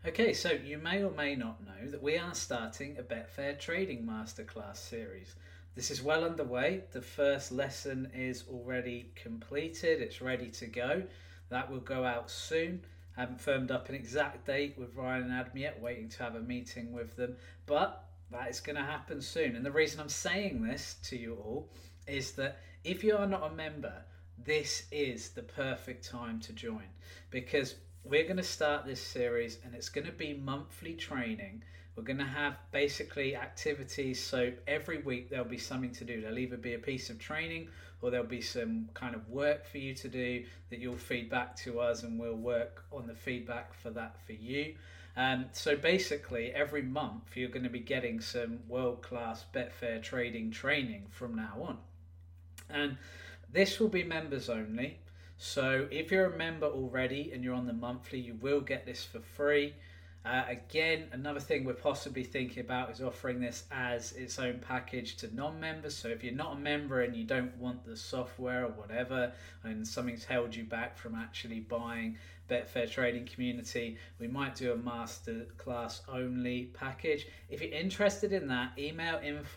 Okay, so you may or may not know that we are starting a Betfair Trading Masterclass series. This is well underway. The first lesson is already completed, it's ready to go. That will go out soon. Haven't firmed up an exact date with Ryan and Adam yet, waiting to have a meeting with them, but that is going to happen soon. And the reason I'm saying this to you all is that if you are not a member, this is the perfect time to join, because we're going to start this series and it's going to be monthly training. We're going to have basically activities, so every week there'll be something to do. There'll either be a piece of training or there'll be some kind of work for you to do that you'll feed back to us, and we'll work on the feedback for that for you. So basically every month you're going to be getting some world-class Betfair trading training from now on, and this will be members only. So if you're a member already and you're on the monthly, you will get this for free. Again, another thing we're possibly thinking about is offering this as its own package to non-members. So if you're not a member and you don't want the software or whatever, and something's held you back from actually buying Betfair Trading Community, we might do a masterclass only package. If you're interested in that, email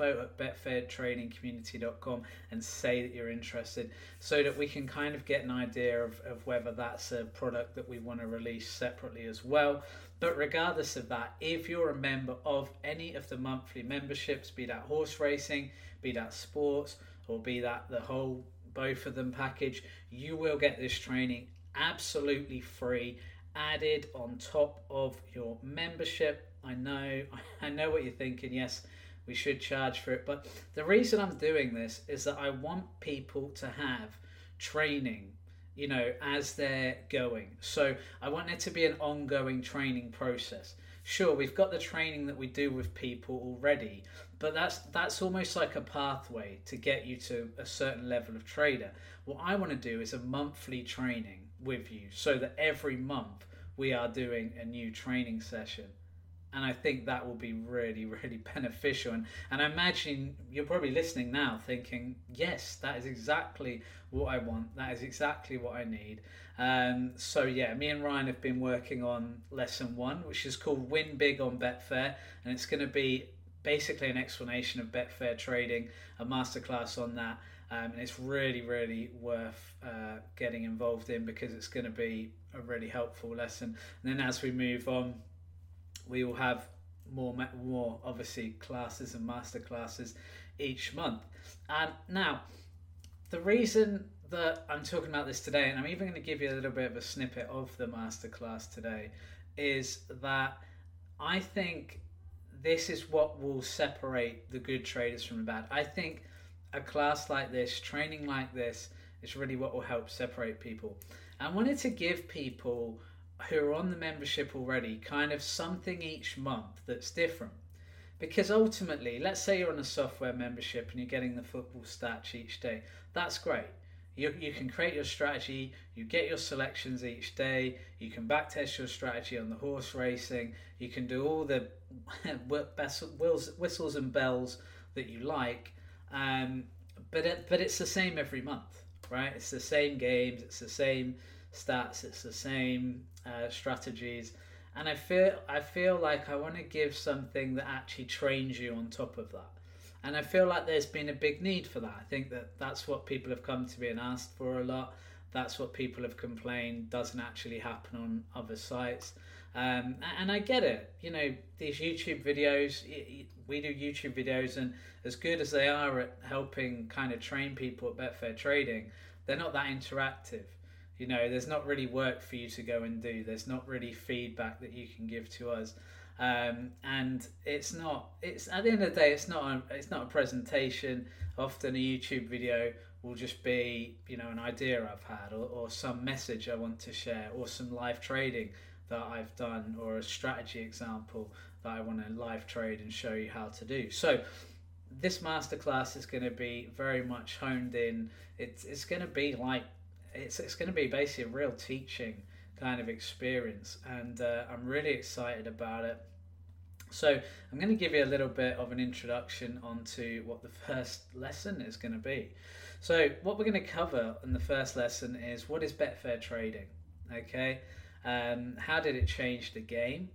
info@betfairtradingcommunity.com and say that you're interested, so that we can kind of get an idea of whether that's a product that we want to release separately as well. But regardless of that, if you're a member of any of the monthly memberships, be that horse racing, be that sports, or be that the whole both of them package, you will get this training absolutely free, added on top of your membership. I know what you're thinking. Yes, we should charge for it, but the reason I'm doing this is that I want people to have training, as they're going. So I want it to be an ongoing training process. Sure, we've got the training that we do with people already, but that's almost like a pathway to get you to a certain level of trader. What I want to do is a monthly training with you, so that every month we are doing a new training session. And I think that will be really, really beneficial. And I imagine you're probably listening now thinking, yes, that is exactly what I want. That is exactly what I need. So yeah, me and Ryan have been working on lesson 1, which is called Win Big on Betfair. And it's going to be basically an explanation of Betfair trading, a masterclass on that. And it's really, really worth getting involved in, because it's going to be a really helpful lesson. And then as we move on, we will have more obviously classes and master classes each month. Now, the reason that I'm talking about this today, and I'm even going to give you a little bit of a snippet of the masterclass today, is that I think this is what will separate the good traders from the bad. I think a class like this, training like this, is really what will help separate people. I wanted to give people who are on the membership already kind of something each month that's different, because ultimately, let's say you're on a software membership and you're getting the football stats each day. That's great. You can create your strategy, you get your selections each day, you can backtest your strategy on the horse racing, you can do all the whistles and bells that you like, but it's the same every month, right? It's the same games, it's the same stats, it's the same strategies, and I feel like I want to give something that actually trains you on top of that. And I feel like there's been a big need for that. I think that's what people have come to me and asked for a lot. That's what people have complained doesn't actually happen on other sites. And I get it. These YouTube videos, we do YouTube videos, and as good as they are at helping kind of train people at Betfair Trading, they're not that interactive. There's not really work for you to go and do. There's not really feedback that you can give to us. And it's at the end of the day, it's not a presentation. Often a YouTube video will just be an idea I've had, or some message I want to share, or some live trading that I've done, or a strategy example that I want to live trade and show you how to do. So this masterclass is going to be very much honed in. It's going to be like it's going to be basically a real teaching kind of experience, and I'm really excited about it. So I'm going to give you a little bit of an introduction onto what the first lesson is going to be. So what we're going to cover in the first lesson is, what is Betfair trading? Okay, how did it change the game?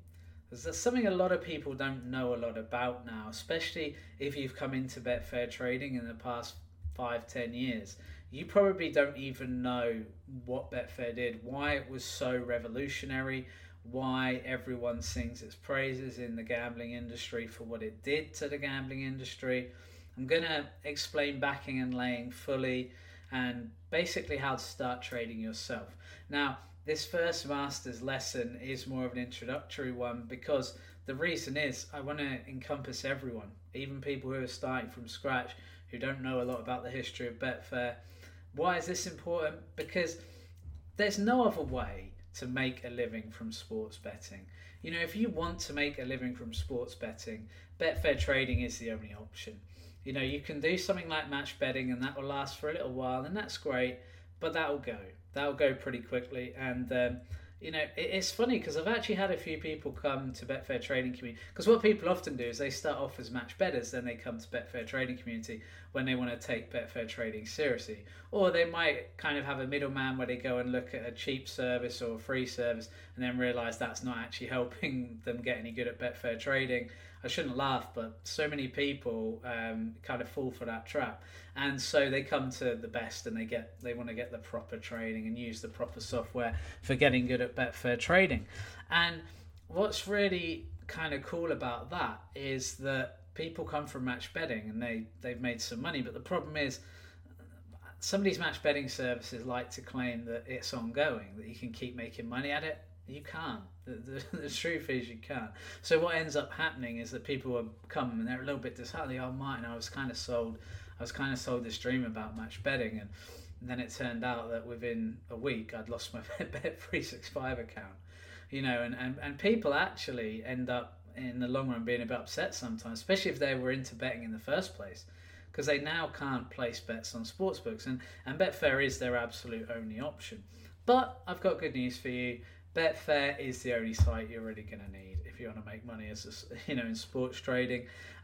That's something a lot of people don't know a lot about now, especially if you've come into Betfair trading in the past 5-10 years. You probably don't even know what Betfair did, why it was so revolutionary, why everyone sings its praises in the gambling industry for what it did to the gambling industry. I'm going to explain backing and laying fully and basically how to start trading yourself. Now, this first master's lesson is more of an introductory one because the reason is I want to encompass everyone, even people who are starting from scratch, who don't know a lot about the history of Betfair. Why is this important? Because there's no other way to make a living from sports betting. You know, if you want to make a living from sports betting, Betfair trading is the only option. You know, you can do something like match betting and that will last for a little while and that's great, but that'll go pretty quickly. And you know, it's funny because I've actually had a few people come to Betfair Trading Community, because what people often do is they start off as match bettors, then they come to Betfair Trading Community when they want to take Betfair trading seriously, or they might kind of have a middleman where they go and look at a cheap service or a free service and then realise that's not actually helping them get any good at Betfair trading. I shouldn't laugh, but so many people kind of fall for that trap, and so they come to the best and they want to get the proper training and use the proper software for getting good at Betfair trading. And what's really kind of cool about that is that people come from match betting and they've made some money, but the problem is some of these match betting services like to claim that it's ongoing, that you can keep making money at it. You can't. The truth is you can't. So what ends up happening is that people will come and they're a little bit disheartened. Oh, Martin, I was kind of sold this dream about match betting, and then it turned out that within a week I'd lost my Bet365 account. You know, and people actually end up in the long run being a bit upset sometimes, especially if they were into betting in the first place, because they now can't place bets on sportsbooks, and Betfair is their absolute only option. But I've got good news for you. Betfair is the only site you're really going to need if you want to make money as in sports trading.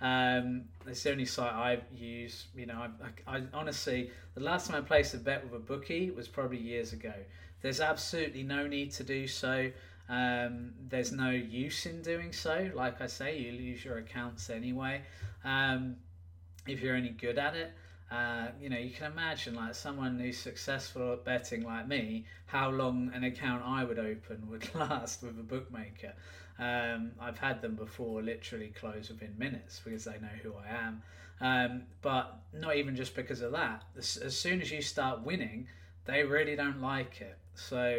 It's the only site I've used. You know, I honestly, the last time I placed a bet with a bookie was probably years ago. There's absolutely no need to do so. There's no use in doing so. Like I say, you lose your accounts anyway. If you're any good at it. You know, you can imagine like someone who's successful at betting like me, how long an account I would open would last with a bookmaker. I've had them before literally close within minutes because they know who I am. But not even just because of that. As soon as you start winning, they really don't like it. So,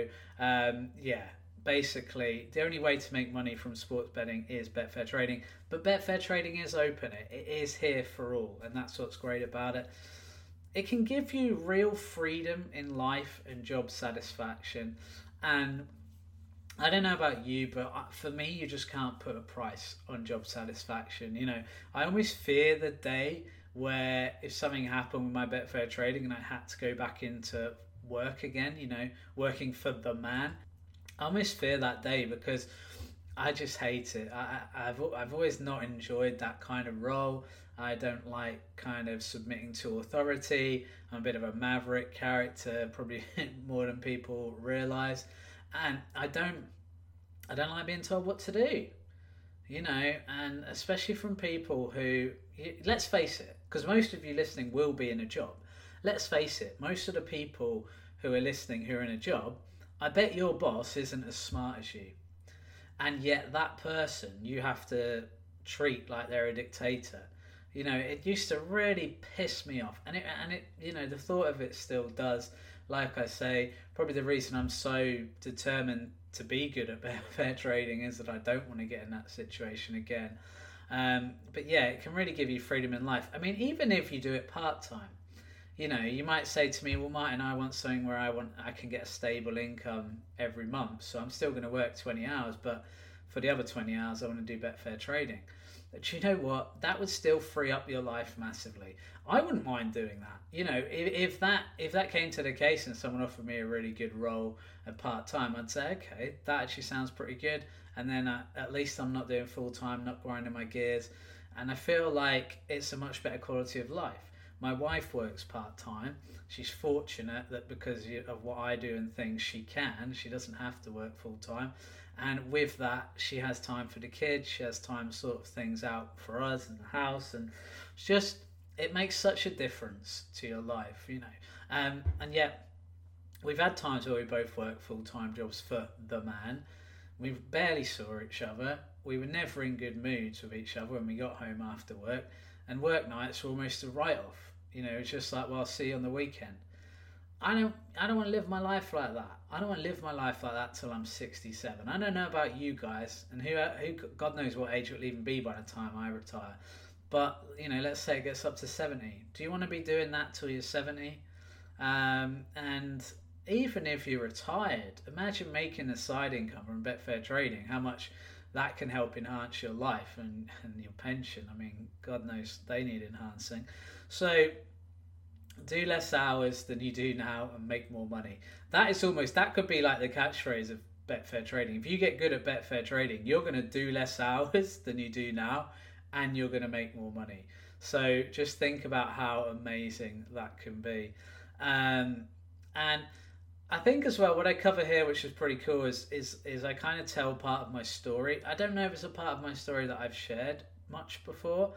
basically, the only way to make money from sports betting is Betfair trading. But Betfair trading is open. It is here for all, and that's what's great about it. It can give you real freedom in life and job satisfaction. And I don't know about you, but for me, you just can't put a price on job satisfaction. You know, I almost fear the day where if something happened with my Betfair trading and I had to go back into work again, you know, working for the man, I almost fear that day because I just hate it. I've always not enjoyed that kind of role. I don't like kind of submitting to authority. I'm a bit of a maverick character, probably more than people realise. And I don't like being told what to do, you know, and especially from people who, let's face it, because most of you listening will be in a job. Let's face it, most of the people who are listening who are in a job, I bet your boss isn't as smart as you. And yet that person you have to treat like they're a dictator. You know, it used to really piss me off. And it you know, the thought of it still does. Like I say, probably the reason I'm so determined to be good at fair trading is that I don't want to get in that situation again. But yeah, it can really give you freedom in life. I mean, even if you do it part-time, you know, you might say to me, well, Martin, I want something where I can get a stable income every month. So I'm still going to work 20 hours, but for the other 20 hours, I want to do Betfair trading. But you know what? That would still free up your life massively. I wouldn't mind doing that. You know, if that came to the case and someone offered me a really good role at part-time, I'd say, okay, that actually sounds pretty good. And then at least I'm not doing full-time, not grinding my gears. And I feel like it's a much better quality of life. My wife works part-time. She's fortunate that because of what I do and things, she doesn't have to work full-time. And with that, she has time for the kids. She has time to sort of things out for us in the house, and it's just, it makes such a difference to your life, you know. And yet, we've had times where we both work full-time jobs for the man. We barely saw each other. We were never in good moods with each other when we got home after work, and work nights were almost a write-off. You know, it's just like, well, I'll see you on the weekend. I don't want to live my life like that. I don't want to live my life like that till I'm 67. I don't know about you guys, and who God knows what age it'll even be by the time I retire. But, you know, let's say it gets up to 70. Do you want to be doing that till you're 70? And even if you're retired, imagine making a side income from Betfair trading, how much that can help enhance your life and your pension. I mean, God knows they need enhancing. So do less hours than you do now and make more money. That could be like the catchphrase of Betfair trading. If you get good at Betfair trading, you're going to do less hours than you do now, and you're going to make more money. So just think about how amazing that can be. And I think as well, what I cover here, which is pretty cool, is I kind of tell part of my story. I don't know if it's a part of my story that I've shared much before.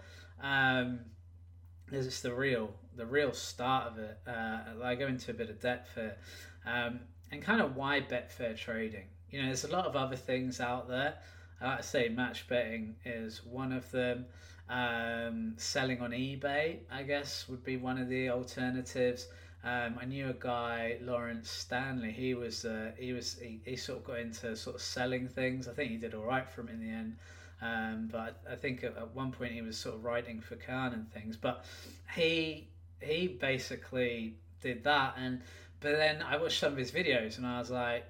There's just the real start of it. I go into a bit of depth here, and kind of why Betfair trading. You know, there's a lot of other things out there. Like I say, match betting is one of them. Selling on eBay, I guess, would be one of the alternatives. I knew a guy, Lawrence Stanley. He sort of got into sort of selling things. I think he did all right for him in the end. But I think at one point he was sort of writing for Khan and things. But he basically did that, but then I watched some of his videos and I was like,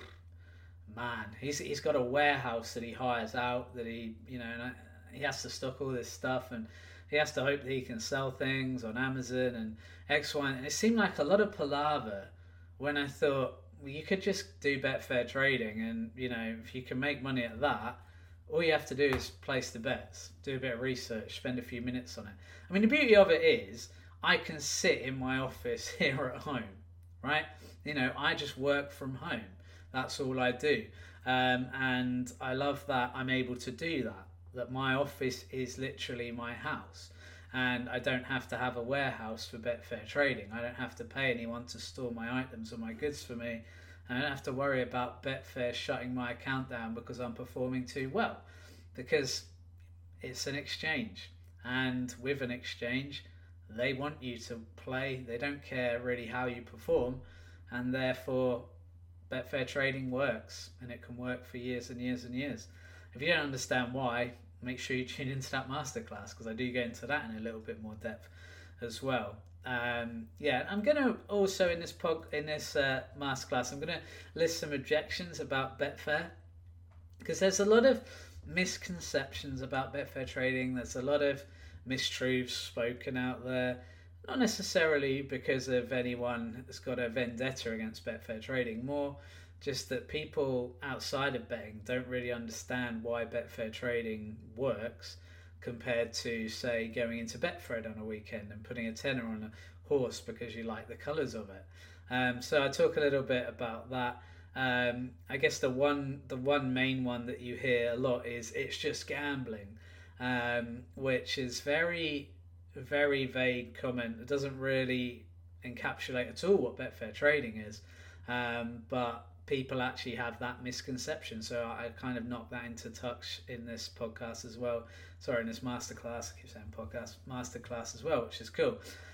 man, he's got a warehouse that he hires out, that he has to stock all this stuff, and he has to hope that he can sell things on Amazon and X, Y, and it seemed like a lot of palaver when I thought, well, you could just do Betfair trading, and you know, if you can make money at that, all you have to do is place the bets, do a bit of research, spend a few minutes on it. I mean, the beauty of it is I can sit in my office here at home, right? You know, I just work from home. That's all I do. And I love that I'm able to do that my office is literally my house. And I don't have to have a warehouse for Betfair trading. I don't have to pay anyone to store my items or my goods for me. I don't have to worry about Betfair shutting my account down because I'm performing too well, because it's an exchange, and with an exchange they want you to play. They don't care really how you perform, and therefore Betfair trading works, and it can work for years and years and years. If you don't understand why, make sure you tune into that masterclass, because I do go into that in a little bit more depth as well. I'm going to also in this masterclass, I'm going to list some objections about Betfair, because there's a lot of misconceptions about Betfair trading. There's a lot of mistruths spoken out there, not necessarily because of anyone that's got a vendetta against Betfair trading, more just that people outside of betting don't really understand why Betfair trading works, compared to, say, going into Betfred on a weekend and putting a tenner on a horse because you like the colours of it. So I talk a little bit about that. I guess the one main one that you hear a lot is it's just gambling, which is very, very vague comment. It doesn't really encapsulate at all what Betfair trading is, but people actually have that misconception. So I kind of knock that into touch in this podcast as well. Sorry, in this masterclass. I keep saying podcast, masterclass as well, which is cool.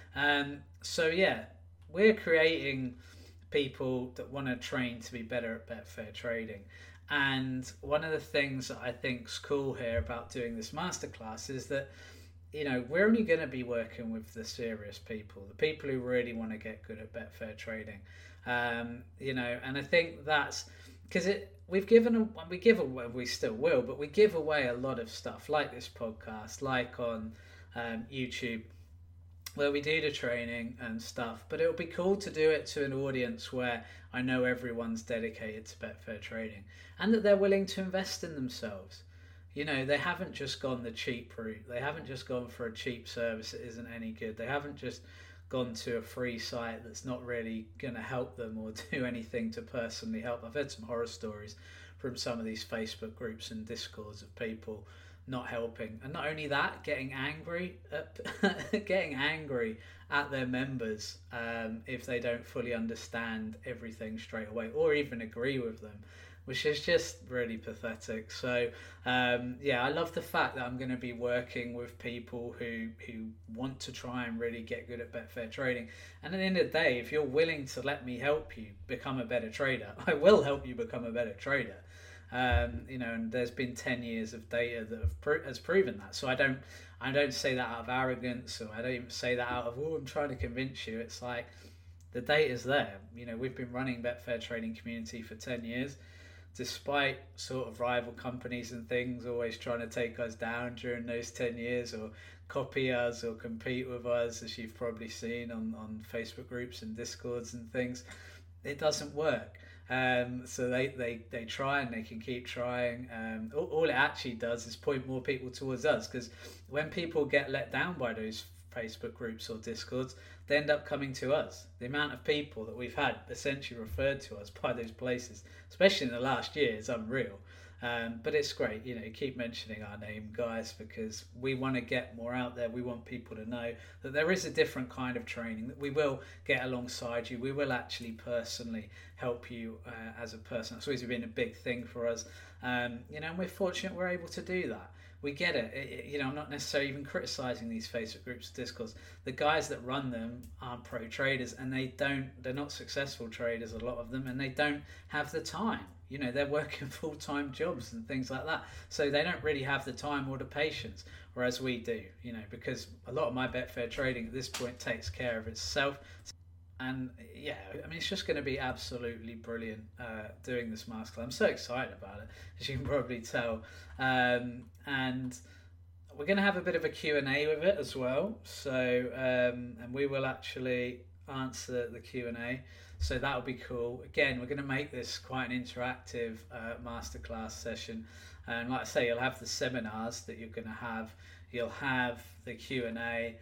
So yeah, we're creating people that want to train to be better at Betfair trading. And one of the things that I think is cool here about doing this masterclass is that, you know, we're only going to be working with the serious people, the people who really want to get good at Betfair trading. You know, and I think that's because we still will, but we give away a lot of stuff like this podcast, like on YouTube, where we do the training and stuff. But it would be cool to do it to an audience where I know everyone's dedicated to Betfair trading and that they're willing to invest in themselves. You know, they haven't just gone the cheap route. They haven't just gone for a cheap service that isn't any good. They haven't just gone to a free site that's not really going to help them or do anything to personally help. I've heard some horror stories from some of these Facebook groups and discords of people not helping, and not only that, getting angry at their members if they don't fully understand everything straight away or even agree with them, which is just really pathetic. So I love the fact that I'm going to be working with people who want to try and really get good at Betfair trading. And at the end of the day, if you're willing to let me help you become a better trader, I will help you become a better trader. And there's been 10 years of data that has proven that. So I don't say that out of arrogance, or I don't even say that out of, I'm trying to convince you. It's like, the data's there. We've been running Betfair trading community for 10 years, despite sort of rival companies and things always trying to take us down during those 10 years, or copy us or compete with us, as you've probably seen on Facebook groups and discords and things. It doesn't work. So they try, and they can keep trying. All it actually does is point more people towards us, because when people get let down by those Facebook groups or discords, they end up coming to us. The amount of people that we've had essentially referred to us by those places, especially in the last year, is unreal. But it's great, keep mentioning our name, guys, because we want to get more out there. We want people to know that there is a different kind of training, that we will get alongside you. We will actually personally help you as a person. It's always been a big thing for us. And we're fortunate we're able to do that. We get it. I'm not necessarily even criticising these Facebook groups, Discords. The guys that run them aren't pro traders, and they're not successful traders, a lot of them, and they don't have the time. They're working full-time jobs and things like that. So they don't really have the time or the patience, whereas we do, because a lot of my Betfair trading at this point takes care of itself. And it's just going to be absolutely brilliant doing this masterclass. I'm so excited about it, as you can probably tell. And we're going to have a bit of a Q&A with it as well. So, and we will actually answer the Q&A. So that'll be cool. Again, we're going to make this quite an interactive masterclass session. And like I say, you'll have the seminars that you're going to have. You'll have the Q&A.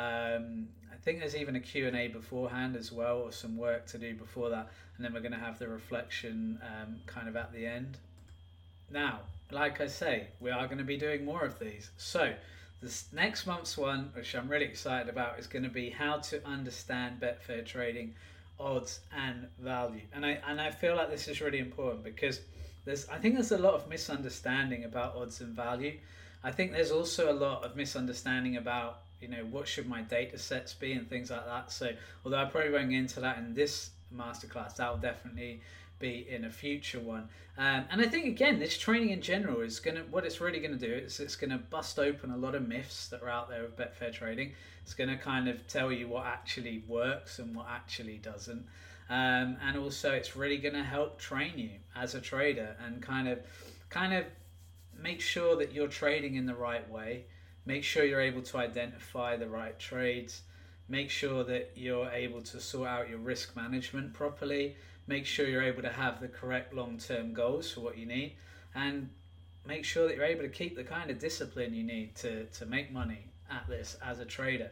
I think there's even a Q&A beforehand as well, or some work to do before that. And then we're going to have the reflection kind of at the end. Now, like I say, we are going to be doing more of these. So this next month's one, which I'm really excited about, is going to be how to understand Betfair trading, odds and value. And I feel like this is really important, because I think there's a lot of misunderstanding about odds and value. I think there's also a lot of misunderstanding about what should my data sets be and things like that. So although I probably won't get into that in this masterclass, that will definitely be in a future one. And I think, again, this training in general is what it's really going to do is it's going to bust open a lot of myths that are out there with Betfair trading. It's going to kind of tell you what actually works and what actually doesn't. And also it's really going to help train you as a trader, and kind of make sure that you're trading in the right way. Make sure you're able to identify the right trades. Make sure that you're able to sort out your risk management properly. Make sure you're able to have the correct long-term goals for what you need. And make sure that you're able to keep the kind of discipline you need to make money at this as a trader.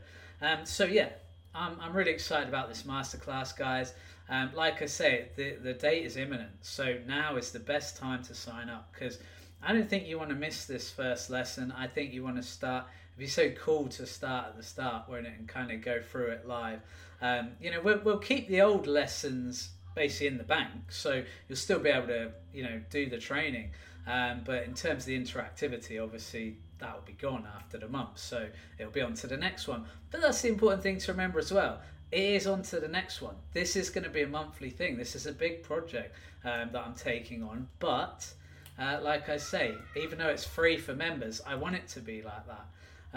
I'm really excited about this masterclass, guys. Like I say, the date is imminent. So now is the best time to sign up, because I don't think you want to miss this first lesson. I think you want to start. It'd be so cool to start at the start, won't it, and kind of go through it live. We'll keep the old lessons basically in the bank, so you'll still be able to, do the training. But in terms of the interactivity, obviously that will be gone after the month, so it'll be on to the next one. But that's the important thing to remember as well. It is on to the next one. This is going to be a monthly thing. This is a big project that I'm taking on, but like I say, even though it's free for members, I want it to be like that.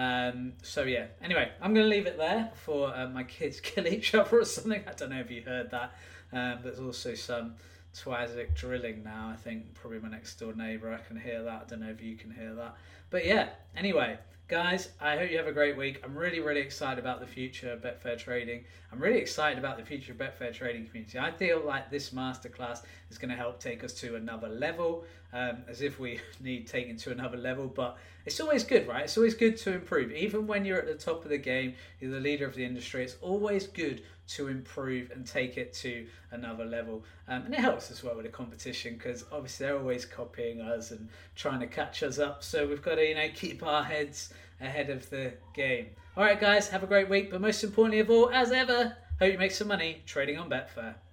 Anyway, I'm going to leave it there for my kids kill each other or something. I don't know if you heard that. There's also some Twazik drilling now. I think probably my next door neighbour, I can hear that. I don't know if you can hear that. But yeah, anyway, Guys, I hope you have a great week. I'm really, really excited about the future of Betfair Trading. I'm really excited about the future of Betfair Trading community. I feel like this masterclass is going to help take us to another level, as if we need taking to another level. But it's always good, right? It's always good to improve. Even when you're at the top of the game, you're the leader of the industry, it's always good to improve and take it to another level. And it helps as well with the competition, because obviously they're always copying us and trying to catch us up. So we've got to, keep our heads ahead of the game. All right, guys, have a great week. But most importantly of all, as ever, hope you make some money trading on Betfair.